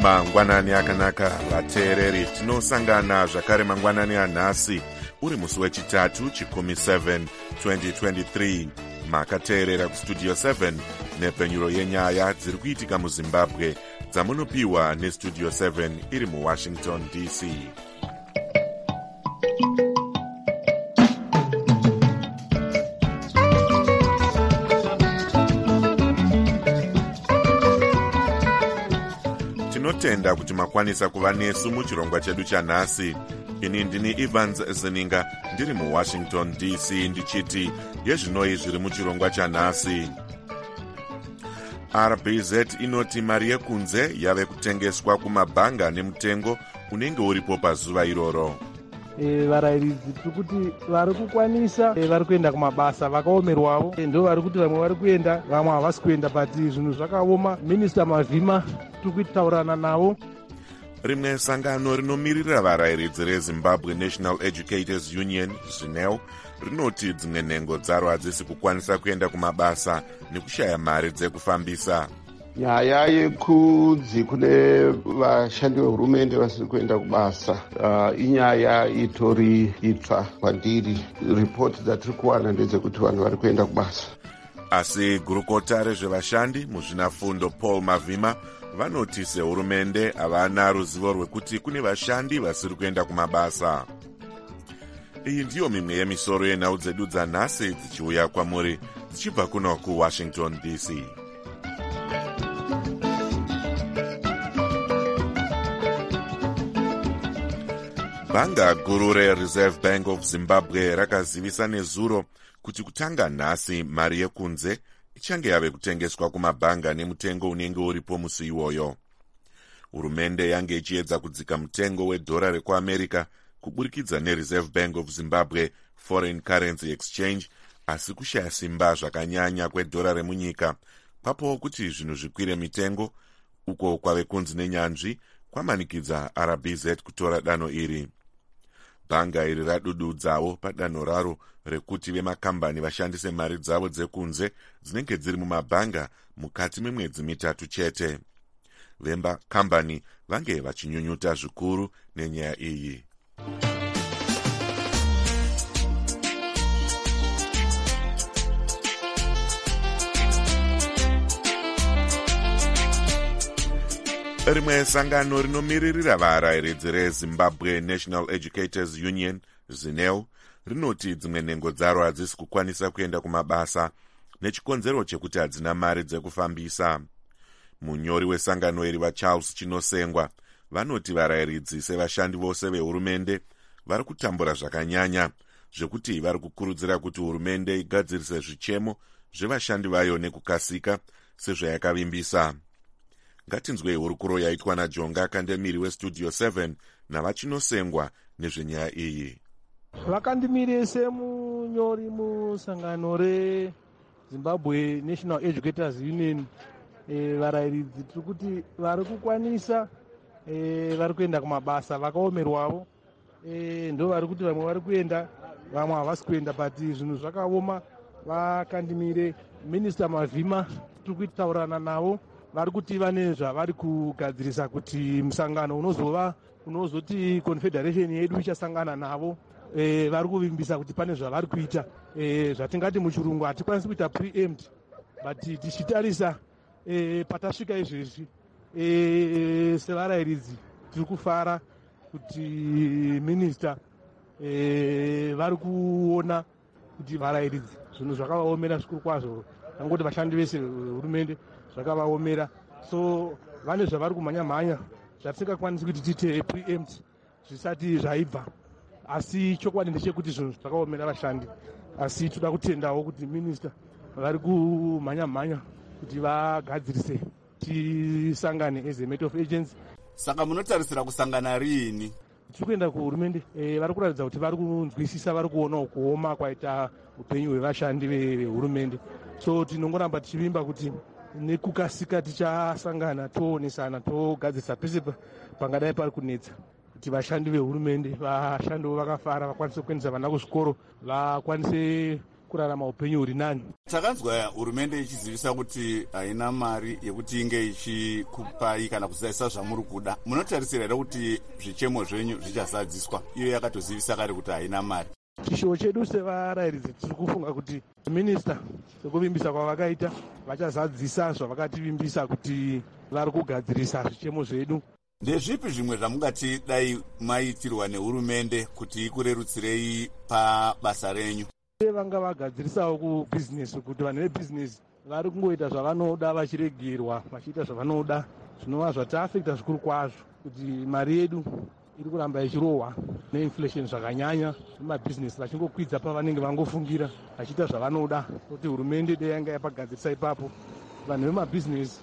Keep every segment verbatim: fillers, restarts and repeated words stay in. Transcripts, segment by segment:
mangwanani akanaka vateereri, tinosangana zvakare mangwanani anhasi uri musi wechitatu chikumi seven twenty twenty-three. Makateerera kustudio seven nepfenyuro yenyaya dziri kuitika muzimbabwe dzamunopiwa nestudio seven iri muwashington D C. Tinotenda kuti makwanisa kuva nesu muchirongwa chedu chanhasi. Ini ndini Evans Zeninga ndiri muwashington D C ndichiti yezvinoi zviri muchirongwa chanhasi. R B Z inoti mari yekunze yave kutengeswa kumabhanga nemutengo unenge uripo pazuva iroro. E, varayiridzi tiri kuti vari kukwanisa e, vari kuenda kumabasa vakaomerwavo e, ndo vari kuti vamwe vari kuenda vamwe havasi kuenda but zvinhu zvakaoma. Minista Mavhima tiri kutaurana navo. Rimwe sangano rinomirira varayiridzi reZimbabwe National Educators Union ZNEU rinoti dzimwe nhengo dzaro hadzisi kukwanisa kuenda kumabasa nekushaya mari dzekufambisa. Nyaya yekudzi kune vashandi vehurumende vasiri kuenda kubasa uh, inyaya itori itsva kwandiri. Ripoti dzatiri kuwana ndedzekuti vanhu vari kuenda kubasa. Asi gurukota rezvevashandi muzvinafundo Paul Mavhima vanoti sehurumende havana ruzivo rwekuti kune vashandi vasiri kuenda kumabasa. Iyi ndiyo mimwe yemisoro yenhau dzedu dzanhasi dzichiuya kwamuri dzichibva kuno kuWashington D C. Bhanga guru reReserve Bank of Zimbabwe rakazivisa nezuro kuti kutanga nhasi mari yekunze ichange yave kutengeswa kumabhanga nemutengo unenge uripo musi iwoyo. Hurumende yange ichiedza kudzika mutengo wedhora rekuAmerica kuburikidza neReserve Bank of Zimbabwe Foreign Currency Exchange, asi kushaya simba zvakanyanya kwedhora remunyika papo kuti zvinhu zvikwire mitengo uko kwave kunzi nenyanzvi kwamanikidza R B Z kutora danho iri. Bhanga iri radududzawo padanho raro rekuti vemakambani vashandise mari dzavo dzekunze dzinenge dziri mumabhanga mukati memwedzi mitatu chete. Vemba kambani vange vachinyunyuta zvikuru nenyaya iyi. Rimwe sangano rinomiririra varayiridzi reZimbabwe National Educators Union ZNEU rinoti dzimwe nhengo dzaro hadzisi kukwanisa kuenda kumabasa nechikonzero chekuti hadzina mari dzekufambisa. Munyori wesangano iri vaCharles Chinosengwa vanoti varayiridzi sevashandi vose vehurumende vari kutambura zvakanyanya zvekuti vari kukurudzira kuti hurumende igadzirise zvichemo zvevashandi vayo nekukasika sezvayakavimbisa. Ngatinzwei hurukuro yaitwa naJonga Kandemiri westudio seven navaChinosengwa nezvenyaya iyi. Vakandimirise munyori musangano reZimbabwe National Educators Union e, varayiridzi tiri kuti vari kukwanisa e, vari kuenda kumabasa vakaomerwavo e, ndo vari kuti vamwe vari kuenda vamwe havasi kuenda but zvinhu zvakaoma. Vakandimire Minista Mavhima tiri kutaurana navo vari kuti vane zvavari kugadzirisa kuti musangano unozova unozoti confederation yedu ichasangana navo e, vari kuvimbisa kuti pane zvavari kuita e, zvatingati muchirungu hatikwanisi kuita preempt but tichitarisa e, patasvika izvezvi e, sevarayiridzi tiri kufara kuti minista e, vari kuona kuti varayiridzi zvinhu zvakavaomera zvikuru kwazvo, angoti vashandi vese hurumende zvakavaomera, so vane zvavari kumhanya-mhanya zvatisingakwanisi kuti tiite preempt zvisati zvaibva. Asi chokwadi ndechekuti zvinhu zvakaomera vashandi, asi toda kutendawo kuti minista vari kumhanya-mhanya kuti vagadzirise tisangane as a matter of agents. Saka munotarisira kusangana rini? Tiri kuenda kuhurumende e, vari kuratidza kuti vari kunzwisisa, vari kuonawo kuoma kwaita upenyu hwevashandi vehurumende, so tinongoramba tichivimba kuti nekukasika tichasangana toonesana togadzirisa pese pangadai pari kunetsa kuti vashandi vehurumende vashandiwo vakafara, vakwanise kuendesa vana kuzvikoro, vakwanise kurarama upenyu huri nani. Takanzwa hurumende ichizivisa kuti haina mari yekuti inge ichikupai kana kuzadzisa zvamuri kuda. Munotarisira here kuti zvichemo zvenyu zvichazadziswa? Iyo yakatozivisa kare kuti haina mari. Chishuwo chedu sevarayiridzi tiri kufunga kuti minista sekuvimbisa kwavakaita vachazadzisa zvavakativimbisa kuti vari kugadzirisa zvichemo zvedu. Ndezvipi zvimwe zvamungati dai maitirwa nehurumende kuti ikurerutsirei pabasa renyu? Vanga vagadzirisawo kubhizinesi kuti vanhu vebhizinesi vari kungoita zvavanoda vachiregerwa vachiita zvavanoda zvinova zvatiafekta zvikuru kwazvo kuti mari yedu iri kuramba ichirohwa neinflation zvakanyanya nemabhizinesi vachingokwidza pavanenge vangofungira vachiita zvavanoda kuti hurumende dei yanga yapagadzirisa ipapo vanhu vemabhizinesi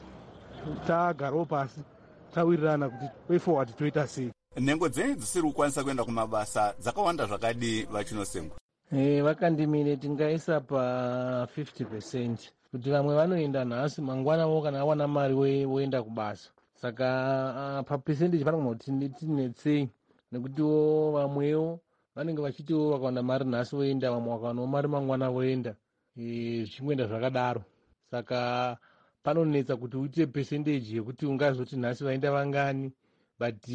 tagarawo pasi tawirirana kuti way forward toita sei. Nhengo dzenyu dzisiri kukwanisa kuenda kumabasa dzakawanda zvakadi vachinosengwa? Eh, vakandimire tingaisa pa fifty percent kuti vamwe vanoenda nhasi mangwanavo kana awana mari woenda kubasa. Saka uh, pa percentage vanongoti tinetsei nekutiwo vamwewo vanenge vachitiwo vakawana mari nhasi voenda, vamwe vakawanawo mari mangwana voenda, e, zvichingoenda zvakadaro. Saka panonetsa kuti uite percentage yekuti ungazoti nhasi vaenda vangani, but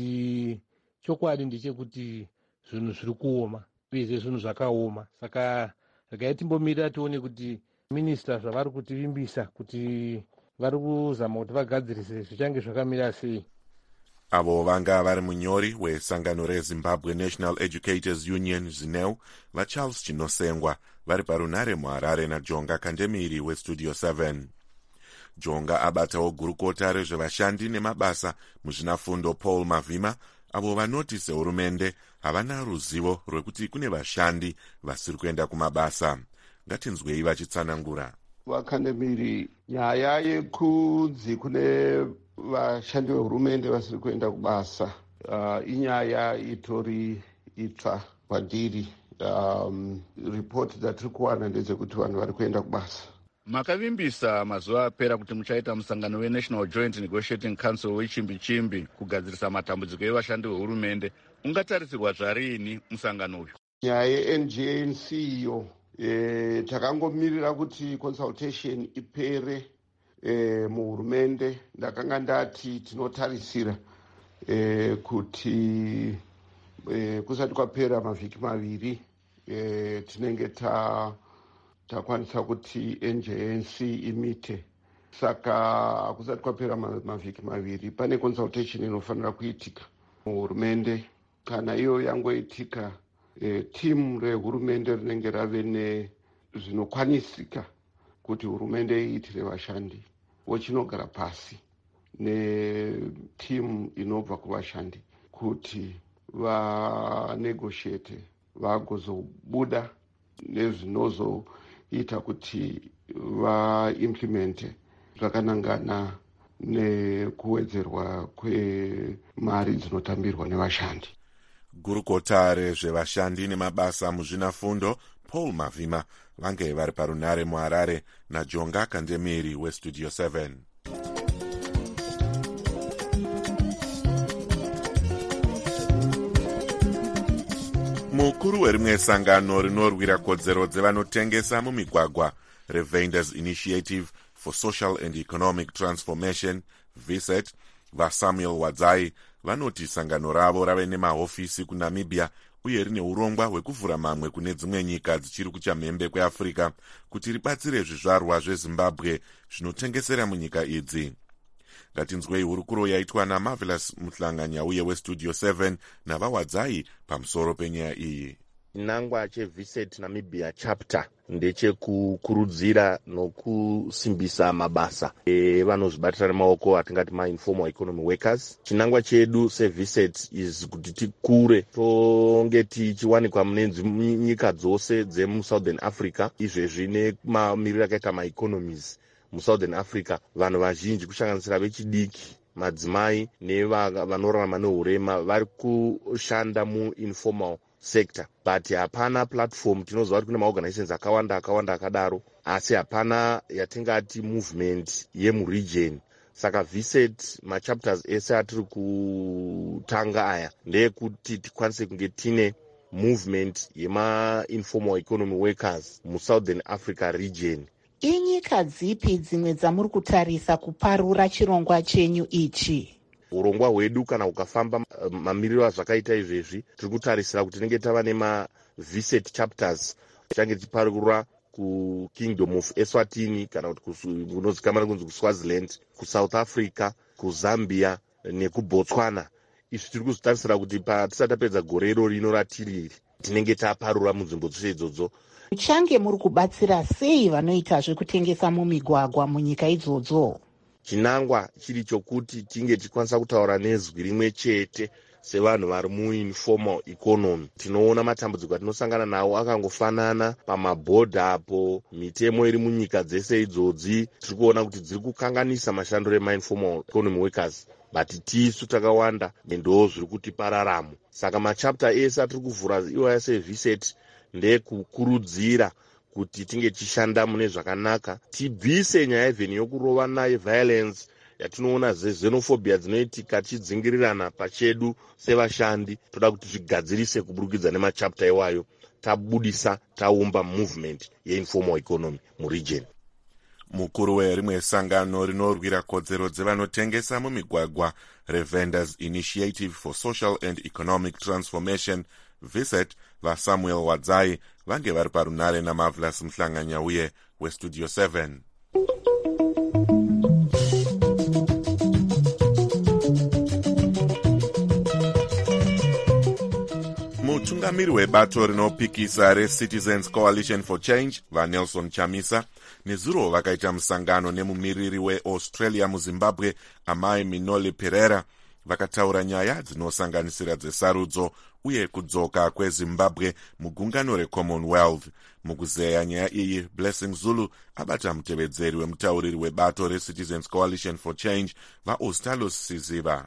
chokwadi ndechekuti zvinhu zviri kuoma uyezve zvinhu zvakaoma. Saka regai timbomirira tione kuti minista zvavari kutivimbisa kuti vari kuzama kuti vagadzirise zvichange zvakamira sei. Avo vanga vari munyori wesangano reZimbabwe National Educators Union ZINEU vaCharles Chinosengwa vari parunare muHarare naJonga Kandemiri weStudio seven. Jonga abatawo gurukota rezvevashandi nemabasa muzvinafundo Paul Mavhima avo vanoti sehurumende havana ruzivo rwekuti kune vashandi vasiri kuenda kumabasa. Ngatinzwei vachitsanangura. Vakandemiri, nyaya yekudzi kune vashandi vehurumende vasiri kuenda kubasa uh, inyaya itori itsva kwandiri. Um, ripoti dzatiri kuwana ndedzekuti vanhu vari kuenda kubasa. Makavimbisa mazuva apera kuti muchaita musangano weNational Joint Negotiating Council wechimbi chimbi kugadzirisa matambudziko evashandi vehurumende. Ungatarisirwa zvarini musangano uyu? Nyaya yeN G N C iyo e, takangomirira kuti consultation ipere e, muhurumende. Ndakanga ndati tinotarisira e, kuti e, kusati kwapera mavhiki maviri e, tinenge ta takwanisa kuti N G N C imite. Saka kusati kwapera mavhiki maviri pane consultation inofanira kuitika muhurumende. Kana iyo yangoitika e, timu rehurumende rinenge rave nezvinokwanisika kuti hurumende iitire vashandi, vochinogara pasi netimu inobva kuvashandi kuti vanegotiate vagozobuda nezvinozoita kuti vaimplemente zvakanangana nekuwedzerwa kwemari dzinotambirwa nevashandi. Gurukota rezvevashandi nemabasa muzvinafundo Paul Mavhima vange vari parunare muHarare naJonga Kandemiri weStudio seven. Mukuru werimwe sangano rinorwira kodzero dzevanotengesa mumigwagwa reVendors Initiative for Social and Economic Transformation V S E T vaSamuel Wadzai vanoti sangano ravo rave nemahofisi kuNamibia uye rine urongwa hwekuvhura mamwe kune dzimwe nyika dzichiri kuchamhembe kweAfrica kuti ribatsire zvizvarwa zveZimbabwe zvinotengesera munyika idzi. Ngatinzwei hurukuro yaitwa naMarvelous Muhlanganya uye weStudio seven navaWadzai pamusoro penyaya iyi. Chinangwa cheV S E T Namibia chapter ndechekukurudzira nokusimbisa mabasa evanozvibatira nemaoko atingati ma-informal economy workers. Chinangwa chedu seV S E T is kuti tikure tonge tichiwanikwa mune nyika dzose dzemuSouthern Africa, izvezvi nemamiriro akaita ma-economies muSouthern Africa. Vanhu vazhinji kusanganisira vechidiki, madzimai nevanorarama nehurema vari kushanda muinformal sector, but hapana platform. Tinoziva kuti kune maorganizations akawanda akawanda akadaro, asi hapana yatingati movement yemuregion. Saka V S E T machapters ese atiri kutanga aya ndeyekuti tikwanise kunge tine movement yema-informal economy workers musouthern africa region. Inyika dzipi dzimwe dzamuri kutarisa kuparura chirongwa chenyu ichi? Urongwa hwedu kana ukafamba mamiriro azvakaita izvezvi tiri kutarisira kuti tinenge tava nema-visit chapters tichange tichiparura kukingdom of Eswatini kana kuti kunozikamana kunzi kuSwaziland, kuSouth Africa, kuZambia nekuBotswana. Izvi tiri kuzitarisira kuti patisati tapedza gore iro rino ratiri tinenge taparura munzvimbo dzose idzodzo. Muchange muri kubatsira sei vanoita zvekutengesa mumigwagwa munyika idzodzo? Chinangwa chiri chokuti tinge tikwanisa kutaura nezwi rimwe chete sevanhu vari muinformal economy. Tinoona matambudziko atinosangana nawo akangofanana pamabhodha apo, mitemo iri munyika dzese idzodzi tiri kuona kuti dziri kukanganisa mashandiro ema-informal economy workers, but tisu takawanda ndo zviri kutipa raramo. Saka machapter ese atiri kuvhura iwaya seviset ndekukurudzira kuti tinge tichishanda mune zvakanaka, tibvise nyaya even yokurovana yeviolence yatinoona zexenophobia dzinoitika tichidzingirirana pachedu sevashandi. Toda kuti zvigadzirise kuburikidza nemachapter iwayo tabudisa taumba movement yeinformal economy muregion. Mukuru werimwe sangano rinorwira kodzero dzevanotengesa mumigwagwa reVendors Initiative for Social and Economic Transformation Visit vaSamuel Wadzai vange vari parunare naMavlas Mhlanganyauye weStudio seven. Mutungamiri webato rinopikisa reCitizens Coalition for Change vaNelson Chamisa nezuro vakaita musangano nemumiriri weAustralia muZimbabwe Amai Minoli Pereira vakataura nyaya dzinosanganisira dzesarudzo uye kudzoka kweZimbabwe mugungano reCommonwealth. Mukuzeya nyaya iyi, Blessing Zulu abata mutevedzeri wemutauriri webato reCitizens Coalition for Change vaOstalos Siziva.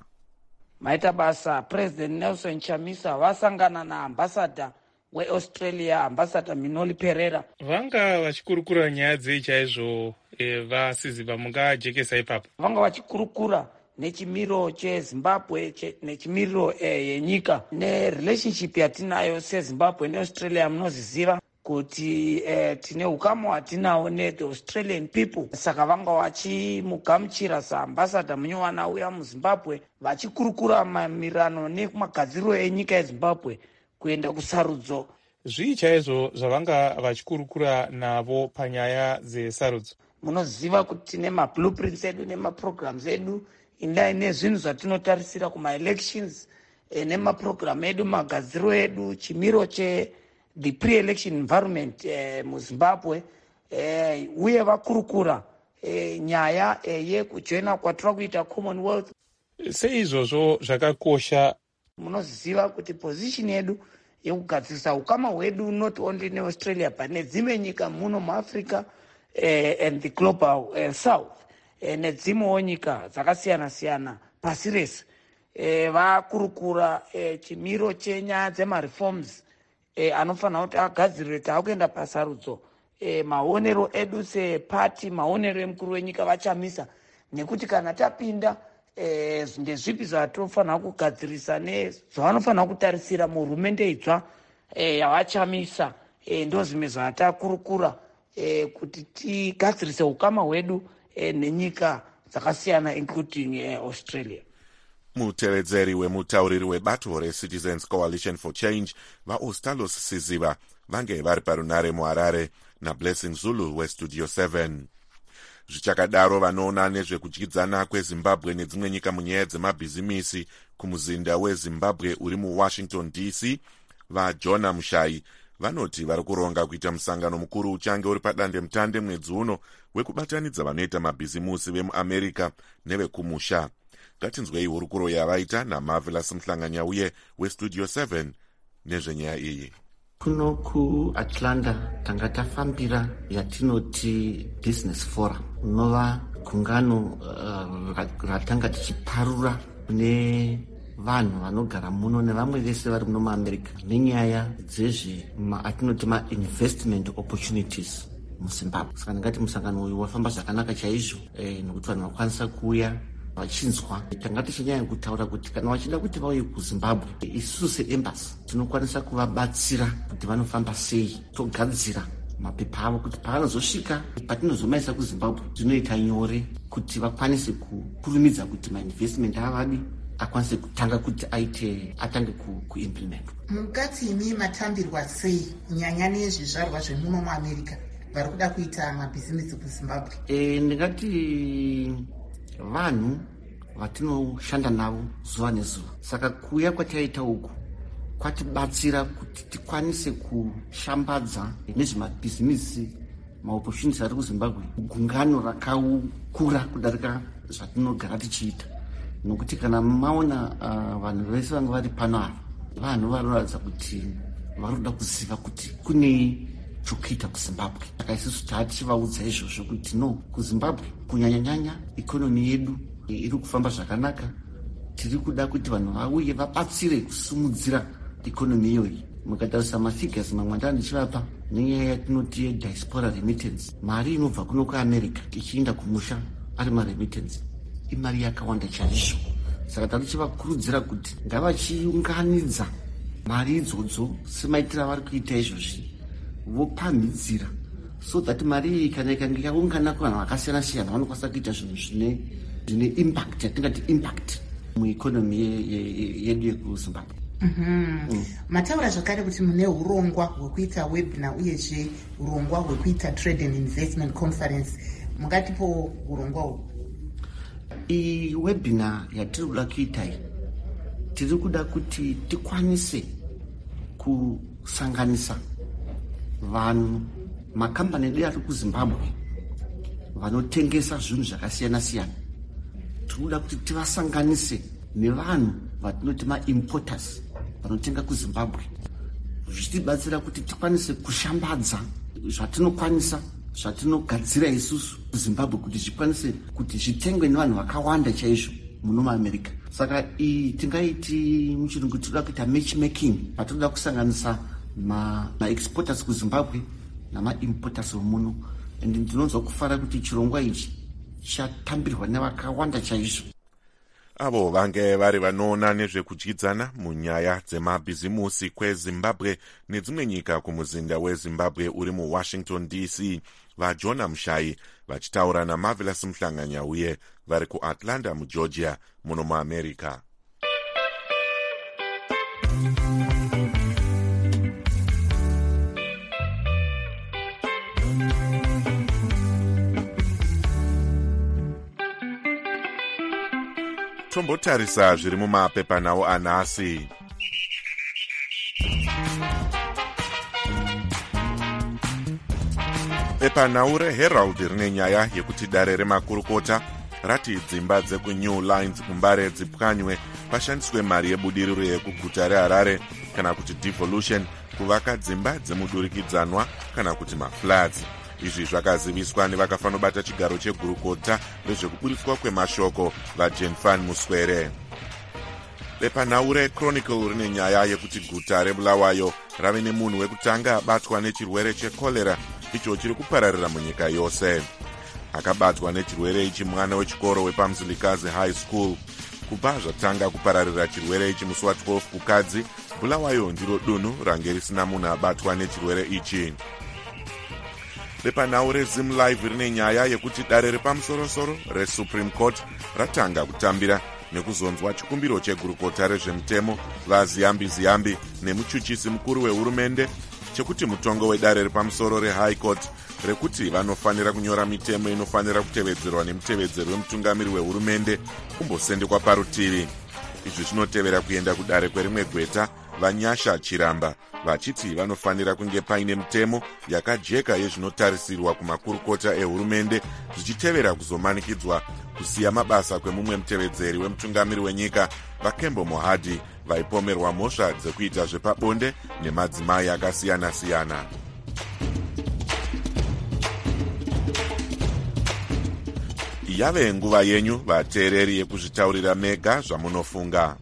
Maita basa President Nelson Chamisa vasangana na ambassador weAustralia ambassador Minoli Pereira. Vanga vachikurukura nyaya dzei chaizvo e, vaSiziva mungajekesa ipapo. Vanga vachikurukura nechimiro cheZimbabwe che, nechimiriro eh, yenyika nerelationship yatinayo seZimbabwe neAustralia. Munoziziva kuti eh, tine ukama watinawo nethe Australian people. Saka vanga vachimugamuchira saambassador munywana uya muZimbabwe vachikurukura mamirano nekumagadziriro enyika yeZimbabwe kuenda kusarudzo. Zvii chaizvo zvavanga vachikurukura navo panyaya dzesarudzo? Munoziva kuti tine mablueprints edu nemaprograms edu indai nezvinhu zvatinotarisira kumaelections e, nemaprogram edu magadziro edu chimiro che the pre-election environment eh, muZimbabwe eh, uye vakurukura eh, nyaya eh, yekujoina kwatira kuita Commonwealth. Seizvozvo zvakakosha. Munoziva kuti position yedu yekugadzirisa ukama hwedu not only neAustralia but nedzimwe nyika muno muAfrica eh, and the global eh, south eh, nedzimwewo nyika dzakasiyana siyana pasi rese eh, vakurukura eh, chimiro chenyaya dzemareforms eh, anofanira kuti agadzirire taakuenda pasarudzo. eh, maonero edu sepati, maonero emukuru wenyika vaChamisa, nekuti kana tapinda eh, ndezvipi zvatofanira kugadzirisa nezvavanofanira kutarisira muhurumende itsva eh, yavaChamisa. eh, ndo zvimwe zvatakurukura eh, kuti tigadzirise ukama hwedu eh, nenyika dzakasiyana including eh, Australia. Mutevedzeri wemutauriri webato reCitizens Coalition for Change vaOstalos Siziva vange vari parunare muHarare naBlessing Zulu weStudio seven. Zvichakadaro vanoona nezvekudyidzana kweZimbabwe nedzimwe nyika munyaya dzemabhizimisi kumuzinda weZimbabwe uri muWashington D C vaJona Mushai vanoti vari kuronga kuita musangano mukuru uchange uri padande mutande mwedzi uno wekubatanidza vanoita mabhizimusi vemuAmerica nevekumusha. Ngatinzwei hurukuro yavaita naMavlas Mhlanganyauye weStudio seven nezvenyaya iyi. Kuno kuAtlanta tanga tafambira yatinoti business forum, unova gungano uh, ratanga tichiparura ne vanhu vanogara muno nevamwe vese vari muno muAmerica nenyaya dzezve atinoti ma-investment opportunities muZimbabwe. Saka ndingati musangano uyu wafamba zvakanaka chaizvo, eh, nekuti vanhu vakwanisa kuuya vachinzwa tanga tichinyanya kutaura kuti kana vachida kuti vauye kuzimbabwe, isusu seembasi tinokwanisa kuvabatsira kuti vanofamba sei, togadzira mapepa avo kuti pavanozosvika patinozomaisa kuzimbabwe zvinoita nyore kuti vakwanise kukurumidza kuti mainvestment avadi akwanise kutanga kuti aite atange kuimplement. Mukati imi matambirwa sei nyanya nezvizvarwa zvemuno muamerica vari kuda kuita mabhizimusi kuzimbabwe? E, ndingati vanhu vatinoshanda navo zuva nezuva, saka kuuya kwataita uku kwatibatsira kuti tikwanise kushambadza nezvemabhizimusi maopportunities ari kuzimbabwe gungano rakaukura kudarika zvatinogara tichiita. Nokuti kana maona uh, vanhu vese vanga vari pano ava vanhu vanoratidza kuti vari kuda kuziva kuti kune chokuita kuzimbabwe. Saka isusu taatichivaudza izvozvo kuti no, kuzimbabwe kunyanyanyanya ikonomi yedu iri kufamba zvakanaka, tiri kuda kuti vanhu vauye vabatsire kusimudzira ikonomi iyoyi. Mukatarisa mafigures mamwe andani ndichivapa nenyaya yatinoti yediaspora remittance, mari inobva kuno kuamerica ichienda kumusha ari maremittance imari yakawanda chaizvo. Saka tari tichivakurudzira kuti ngavachiunganidza mari idzodzo semaitira vari kuita izvozvi, vopamhidzira so that mari iyi kana ikange yaungana kuvanhu vakasiyana siyana vanokwanisa kuita zvinhu zvine zvine impact, yatingati impact muikonomi yedu yekuzimbabwe. Mm-hmm. Mm. Mataura zvakare kuti mune urongwa hwekuita webinar uyezve urongwa hwekuita trade and investment conference, mungatipo urongwa hwu? I webinar yatiri kuda kuita iyi tiri kuda kuti tikwanise kusanganisa vanhu makambani edu ari kuzimbabwe vanotengesa zvinhu zvakasiyana siyana. Tiri kuda kuti tivasanganise nevanhu vatinoti maimporters vanotenga kuzimbabwe, zvichitibatsira kuti tikwanise kushambadza zvatinokwanisa zvatinogadzira isusu kuzimbabwe kuti zvikwanise kuti zvitengwe nevanhu vakawanda chaizvo muno muamerica. Saka iyi tingaiti muchirungu tinoda kuita matchmaking, patinoda kusanganisa maexporters ma kuzimbabwe namaimporters vomuno, and ndinonzwa kufara kuti chirongwa ichi chatambirwa nevakawanda chaizvo. Avo vange vari vanoona nezvekudyidzana munyaya dzemabhizimusi kwezimbabwe nedzimwe nyika kumuzinda wezimbabwe uri muwashington D C, vaJona Mushai vachitaura naMarvelous Muhlanganya uye vari kuAtlanta mugeorgia muno muamerica. Tombotarisa zviri mumapepanhau anhasi. Pepanhau reHerald rine nyaya yekuti dare remakurukota rati dzimba dzekuNew Lines kuMbare dzipwanywe pashandiswe mari yebudiriro yekuguta reHarare kana kuti devolution kuvaka dzimba dzemudurikidzanwa kana kuti maflats. Izvi zvakaziviswa nevakafanobata chigaro chegurukota rezvekuburitswa kwemashoko vaJenfan Muswere. Pepanhau reChronicle rine nyaya yekuti guta reBulawayo rave nemunhu wekutanga abatwa nechirwere chekorera icho chiri kupararira munyika yose. Akabatwa nechirwere ichi mwana wechikoro wepaMzilikazi High School. Kubva zvatanga kupararira chirwere ichi musi wa12 kukadzi, Bulawayo ndiro dunhu range risina munhu abatwa nechirwere ichi. Pepanhau reZim Live rine nyaya yekuti dare repamusorosoro reSupreme Court ratanga kutambira nekuzonzwa chikumbiro chegurukota rezvemutemo vaZiyambi Ziyambi nemuchuchisi mukuru wehurumende chekuti mutongo wedare repamusoro reHigh Court rekuti vanofanira kunyora mitemo inofanira kutevedzerwa nemutevedzeri wemutungamiri wehurumende kumbosendekwa parutivi. Izvi zvinotevera kuenda kudare kwerimwe gweta vaNyasha Chiramba vachiti vanofanira kunge paine mitemo yakajeka yezvinotarisirwa kumakurukota ehurumende zvichitevera kuzomanikidzwa kusiya mabasa kwemumwe mutevedzeri wemutungamiri wenyika vaKembo Mohadi vaipomerwa mhosva dzekuita zvepabonde nemadzimai akasiyana-siyana. Yave nguva yenyu vateereri yekuzvitaurira mega zvamunofunga.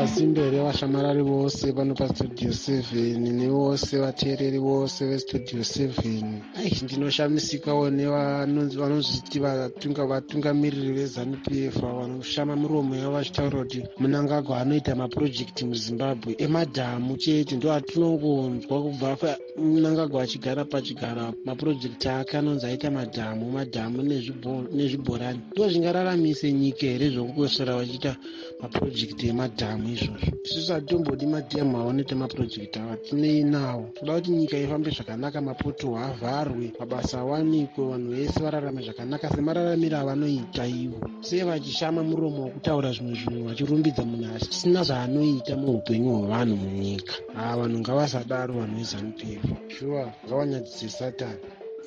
ngasimbere vashamarari vose pano pastudio seven nevose vateereri vose vestudio seven. Ai, ndinoshamisikawo nevanozviti vatungamiriri vezanup f vanoshama miromo yavo vachitaura kuti Mnangagwa anoita mapurojekiti muzimbabwe emadhamu chete. Ndo atinongonzwa kubva Mnangagwa achigara pachigara mapurojekiti ake anonzi aita madhamu madhamu nezvibhorani. Ndo zvingararamise nyika here zvokungosvera vachiita mapurojekiti emadhamu izvozvo? Isusu hatimbodi madhamu aonete mapurojekiti ava tinei nawo. Toda kuti nyika ifambe zvakanaka, mapoto avharwe, mabasa awanikwe, vanhu vese vararame zvakanaka semararamiro avanoita ivo. Sei vachishama muromo wokutaura zvimwe zvinhu vachirumbidza munhu asi tisina zvaanoita muupenyu hwevanhu munyika? Haa, vanhu ngavasadaro, vanhu vezanup f shuwa ngavanyadzise satani.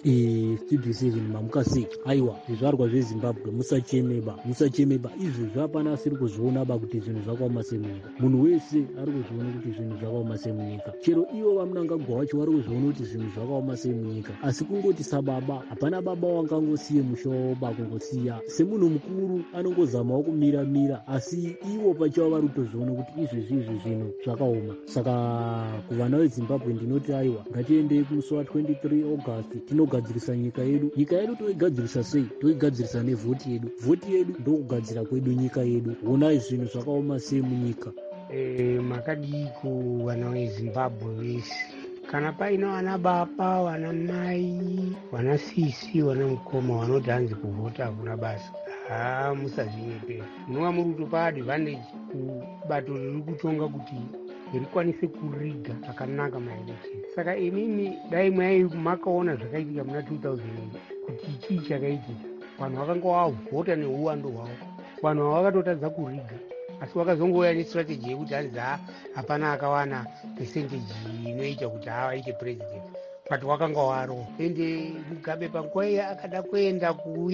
studio seven mamukasi aiwa zvizvarwa zvezimbabwe musachemeba musachemeba izvozvo hapana asiri kuzviona ba kuti zvinhu zvakaoma semunyika. Munhu wese ari kuzviona kuti zvinhu zvakaoma semunyika, chero ivo vaMnangagwa wacho vari kuzviona kuti zvinhu zvakaoma semunyika, asi kungoti sababa hapana baba wangangosiye musha wavo bakungosiya. Semunhu mukuru anongozamawo kumira-mira, asi ivo pachavo vari kutozviona kuti izvezvi izvi zvinhu zvakaoma. Saka kuvana vezimbabwe ndinoti aiwa ngatiendei kumusi wa twenty-three August tino kugadzirisa nyika yedu. Nyika yedu toigadzirisa sei? Toigadzirisa nevhoti yedu. Vhoti yedu ndokugadzira kwedu nyika yedu. Honai zvinhu zvakaoma sei munyika. Eh, makadiko vana vezimbabwe vese, kana paina vana baba, vana mai, vana sisi, vana mukoma vanoti hanzi kuvhota hakuna basa, haa musazvinyepera. Munova muri kutopa advantage kubato riri kutonga kuti rikwanise kuriga zvakanaka maelection. Saka imimi dai mwai makaona zvakaitika muna two thousand kuti chii chakaitika, vanhu vakanga vavhota neuwando hwavo, vanhu vakatotadza kuriga, asi vakazongouya nestrategy yekuti hanzi hapana akawana percentage inoita kuti avaite president, but wakanga waro. Ende Mugabe panguva iya akada kuenda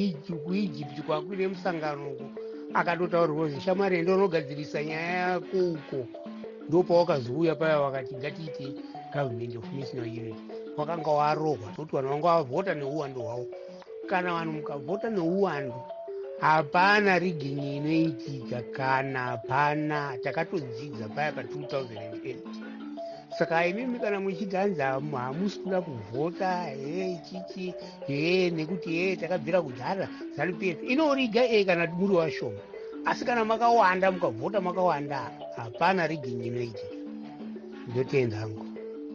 kuEgypt kwakuine musangano uko, akatotaurirwa kuti shamwari enda unogadzirisa nyaya yako uko. Ndo pawakazouya paya wakati ngatiite government of national unity. Wakanga warohwa kuti vanhu vanga vavhota neuwando hwavo. Kana vanhu mukavhota neuwando hapana riginyi inoitika, kana hapana. Takatodzidza paya pa two thousand eight. Saka imimi kana muchiti hanzi hamusi kuda kuvhota he chichi he nekuti he takabvira kudhara zanup f inoriga e kana muri washoma, asi kana makawanda mukavhota makawanda hapana riginyi inoitika. Ndotenda hangu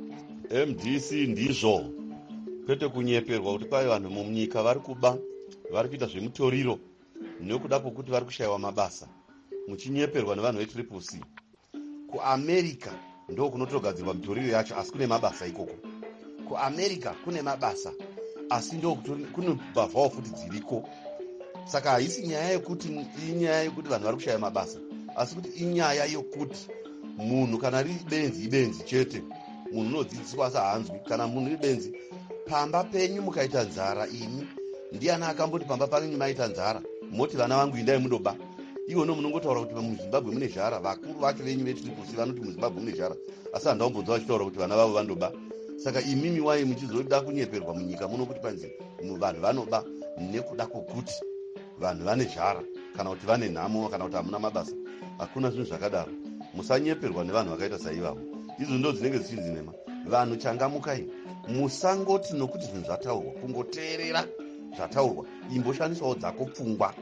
M D C ndizvo kwete kunyeperwa kuti kwai vanhu munyika vari kuba vari kuita zvemutoriro nekuda kwokuti vari kushayiwa mabasa, muchinyeperwa nevanhu vetriple C. kuAmerica ndo kunotogadzirwa mitoriro yacho, asi kune mabasa ikoko. kuAmerica kune mabasa, asi ndo kune mbavhawo futi dziriko. Saka haisi nyaya yekuti inyaya yekuti vanhu vari kushaya mabasa, asi kuti inyaya yokuti munhu kana riri benzi ibenzi chete, munhu unodzidziswa sahanzwi. Kana munhu riri benzi, pamba penyu mukaita nzara, ini ndiani akamboti pamba penyu maita nzara moti vana vangu indai mundoba? Ivo no munongotaura kuti muZimbabwe mune zhara, vakuru vacho venyu vetriple C vanoti muZimbabwe mune zhara, asi handaumbonzwa vachitaura kuti vana vavo vandoba. Saka imimi wai muchizoda kunyeperwa munyika muno kuti panzi vanhu vanoba nekuda kwokuti vanhu vane zhara, kana kuti vane nhamo, kana kuti hamuna mabasa. Hakuna zvinhu zvakadaro. Musanyeperwa nevanhu vakaita saivavo. Izvo ndo dzinenge dzichinzi nema vanhu changamukai, musangoti nokuti zvinhu zvataurwa kungoteerera zvataurwa, imboshandiswawo dzako pfungwa.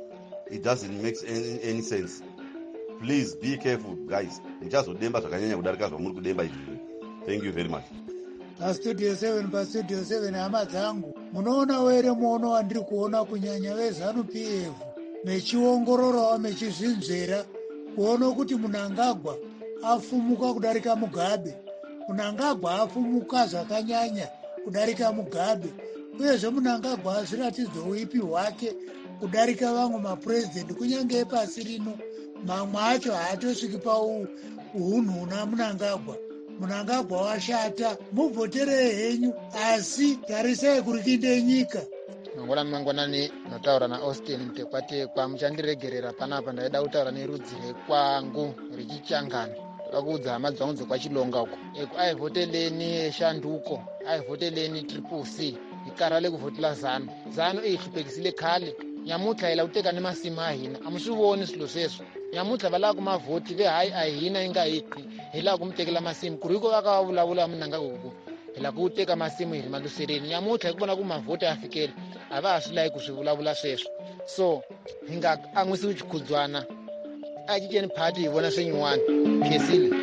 It doesn't make any, any sense. Please be careful guys. Muchazodemba zvakanyanya kudarika zvamuri kudemba izvi. Thank you very much. pastudio seven pastudio seven hama dzangu, munoona here muono wandiri kuona kunyanya vezanup f mechiongororawo mechizvinzvera kuona kuti Mnangagwa afumuka kudarika Mugabe, Mnangagwa afumuka zvakanyanya kudarika Mugabe, uyezve Mnangagwa azviratidza uipi hwake kudarika vamwe mapurezidendi kunyange epasi rino. Mamwe acho haatosviki pauhunhu na Mnangagwa. Mnangagwa washata, mubvotere henyu, asi tarisai kurikinde nyika. mangwanani mangwanani notaura naAustin Mutekwatekwa. Muchandiregerera panapa, ndaida kutaura nerudzi rekwangu rechichangana. Toda kuudza hama dzangu dzekwachilonga uko, eku aivhoteleni eshanduko, aivhoteleni triple C, ikara lekuvhotela zano zano eihlupekisile khale. nyamutlha hi lava ku teka ni masimu ya hina a mi swi voni swilo sweswo nyamutlha va lava ku mavhoti ve hayi a hina yi nga hi hi lava ku mi tekela masimu ku ri hiko va ka va vulavula mi nanga ku hi lava ku teka masimu hi ri malusereni nyamutlha hi ku vona ku mavhoti a fikeli a va ha swi lavi ku swi vulavula sweswo so hi nga an'wisiwi xikhudzwana a cinceni phati hi vona swinyuwana khesile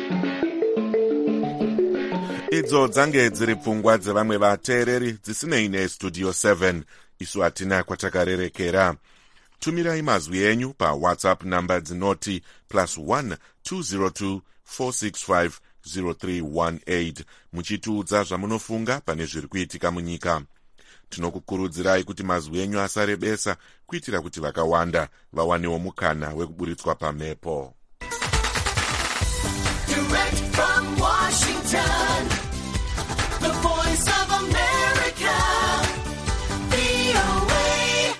idzo dzange dziri pfungwa dzevamwe vateereri dzisinei nestudio seven isu hatina kwatakarerekera. Tumirai mazwi enyu pawhatsapp namba dzinoti plus one two zero two four six five zero three one eight muchitiudza zvamunofunga pane zviri kuitika munyika. Tinokukurudzirai kuti mazwi enyu asarebesa kuitira kuti vakawanda vawanewo mukana wekuburitswa pamhepo. Direct from Washington, the voice of America, V O A.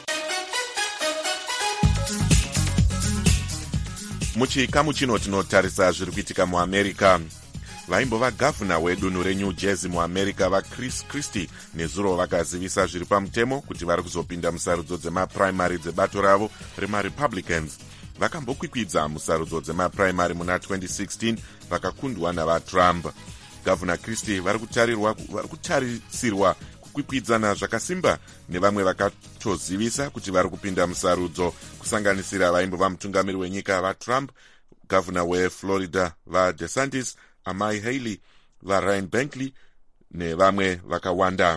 Muchikamu chino tinotarisa zviri kuitika muamerica. Vaimbova gavhuna wedunhu reNew Jersey muamerica vaChris Christie nezuro vakazivisa zviri pamutemo kuti vari kuzopinda musarudzo dzemapuraimari dzebato ravo remarepublicans. Vakambokwikwidza musarudzo dzemapuraimari muna twenty sixteen vakakundwa navatrump. Gavhuna Christie vari kutarisirwa kukwikwidzana zvakasimba nevamwe vakatozivisa kuti vari kupinda musarudzo kusanganisira vaimbova mutungamiri wenyika vaTrump, gavhuna weFlorida vaDeSantis, Amai Haley, vaRyan Bankley nevamwe vakawanda.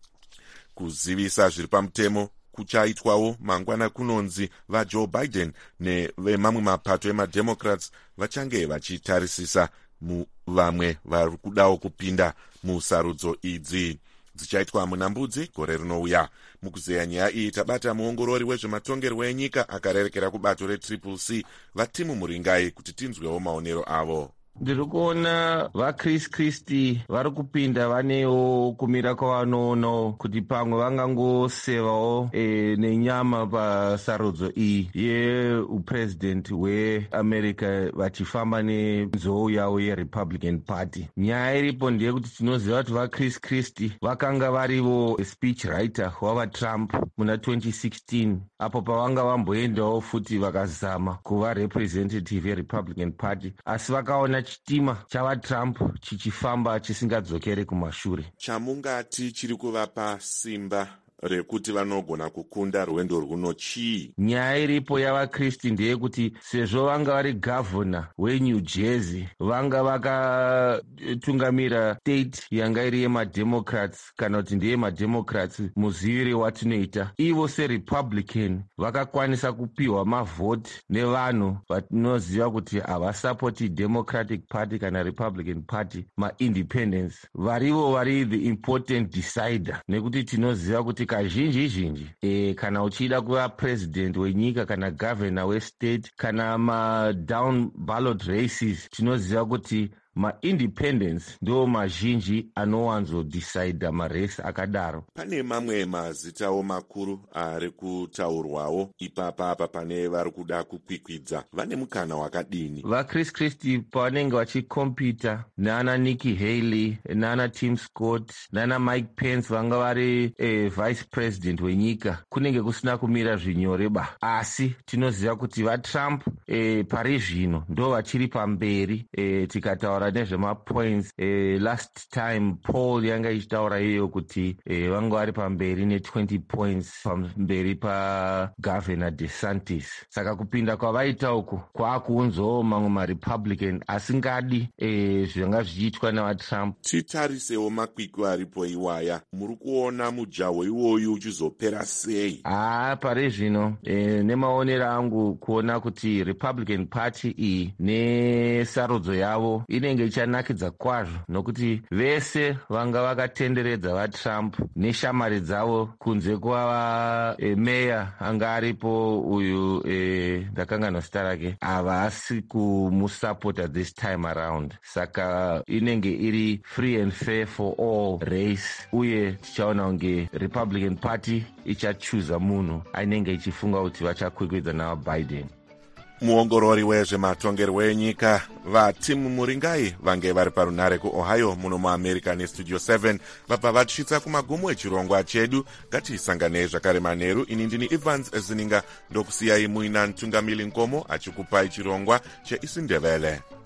Kuzivisa zviri pamutemo kuchaitwawo mangwana kunonzi vaJoe Biden nevemamwe mapato emademocrats vachange vachitarisisa vamwe vari kudawo kupinda musarudzo idzi. Dzichaitwa muna Mbudzi gore rinouya. Mukuzeya nyaya iyi tabata muongorori wezvematongerwo enyika akarerekera kubato retriple C vatimu Muringai kuti tinzwewo maonero avo. Ndiri kuona vaChris Christie vari kupinda vanewo kumira kwavanoona kuti pamwe vangangosevawo e, nenyama pasarudzo iyi yeupresident hweamerica vachifamba nenzou yavo yeRepublican Party. Nyaya iripo ndeyekuti tinoziva kuti vaChris Christie vakanga varivo speech writer wavaTrump muna twenty sixteen apo pavanga vamboendawo futi vakazama kuva representative yeRepublican Party asi vakaona chitima chavaTrump chichifamba chisingadzokeri kumashure. Chamungati chiri kuvapa simba rekuti vanogona kukunda rwendo rwuno chii? Nyaya iripo yavaChristi ndeyekuti sezvo vanga vari gavhuna weNew Jersey vanga vakatungamira state yanga iri yemademocrats kana kuti ndeyemademocrats muzivire watinoita. Ivo seRepublican vakakwanisa kupiwa mavhoti nevanhu vatinoziva kuti havasapoti Democratic Party kana Republican Party, maindependents varivo vari the important decider, nekuti tinoziva kuti kazhinji zhinji e, kana uchida kuva president wenyika kana governor westate kana madown ballot races tinoziva kuti maindependents ndo mazhinji anowanzodecida maresi akadaro. Pane mamwe mazitawo makuru ari kutaurwawo ipapa apa pane vari kuda kukwikwidza vane mukana wakadini? VaChris Christie pavanenge vachikompita nana Nikki Haley nana Tim Scott nana Mike Pence vanga vari eh, vice president wenyika kunenge kusina kumira zvinyore ba, asi tinoziva kuti vaTrump eh, pari zvino ndo vachiri pamberi eh, tikataura nezvemapoints eh, last time poll yanga ichitaura iyo kuti eh, vanga vari pamberi ne-twenty points pamberi pagovernor DeSantis. Saka kupinda kwavaita uku kwaakuunzawo mamwe maRepublican asingadi eh, zvanga zvichiitwa navaTrump. Titarisewo makwikwi aripo iwaya. Muri kuona mujaho iwoyu uchizopera sei? Ah, pari zvino eh, nemaonero angu kuona kuti Republican Party iyi nesarudzo yavo inenge ichanakidza kwazvo nokuti vese vanga vakatenderedza vaTrump neshamari dzavo kunze kwava e, meya anga aripo uyu e, ndakanganwa zita rake havasi kumusapota this time around. Saka inenge iri free and fair for all race uye tichaona kunge Republican Party ichachuza munhu ainenge ichifunga kuti vachakwikwidza navaBiden. muongorori wezvematongerwo enyika vatimu muringai vange vari parunare kuohio muno muamerica nestudio seven vabva vatisvitsa kumagumo echirongwa chedu. ngatiisanganei zvakare manheru. ini ndini Evans Zininga ndokusiyai muina Ntungamili Nkomo achikupai chirongwa cheIsindebele.